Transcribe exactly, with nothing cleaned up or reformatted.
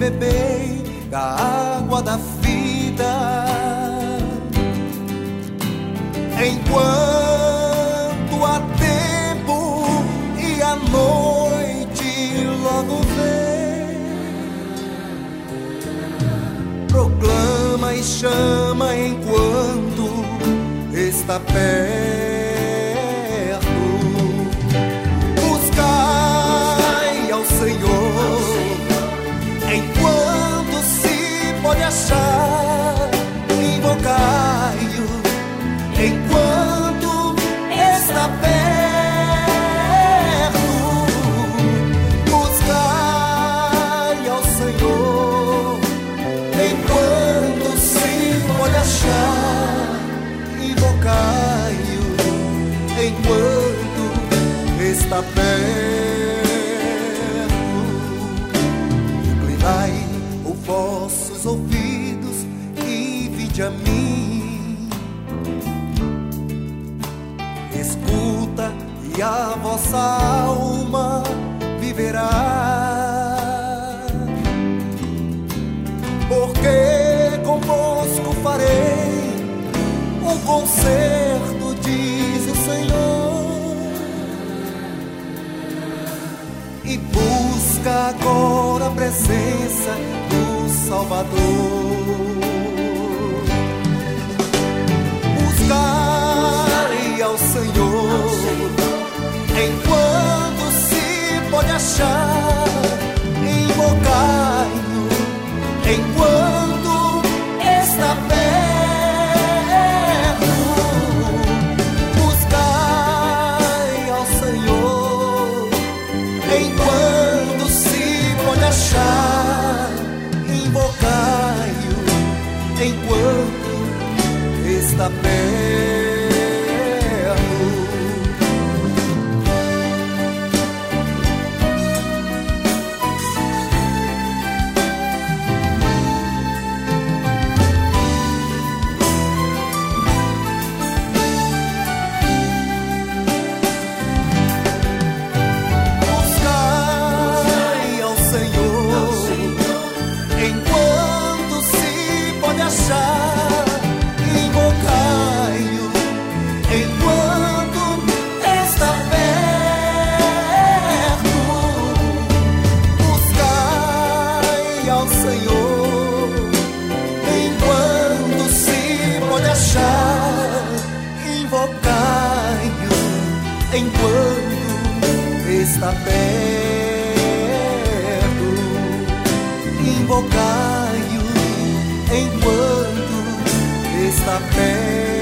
bebei da água da vida. Enquanto há tempo e a noite logo vem, proclama e chama enquanto está perto. Buscai ao Senhor enquanto se pode achar, invocai-o enquanto está perto. Buscai ao Senhor enquanto se pode achar, invocai-o enquanto está perto. Inclinai os vossos ouvidos e vinde a mim. Escuta e a vossa alma viverá. Porque convosco farei um concerto, diz o Senhor. E busca agora a presença do Salvador. Buscai ao Senhor enquanto se pode achar, invocai-o enquanto está perto. Buscai ao Senhor enquanto se pode achar, invocai-o enquanto está perto. Buscai ao Senhor enquanto se pode achar, invocai-o enquanto está perto. Buscai ao Senhor enquanto se pode achar, invocai-o enquanto está perto. Invocai-o enquanto está perto.